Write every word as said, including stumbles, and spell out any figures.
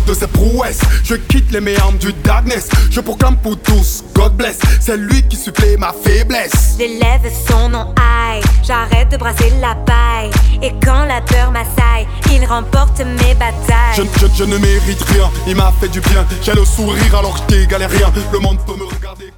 de ses prouesses. Je quitte les méandres du darkness. Je proclame pour tous, God bless. C'est lui qui supplée ma faiblesse. J'élève son nom high, j'arrête de brasser la paille. Et quand la peur m'assaille, il remporte mes batailles. Je, je, je ne mérite rien, il m'a fait du bien. J'ai le sourire alors que t'es galérien. Le monde peut me regarder.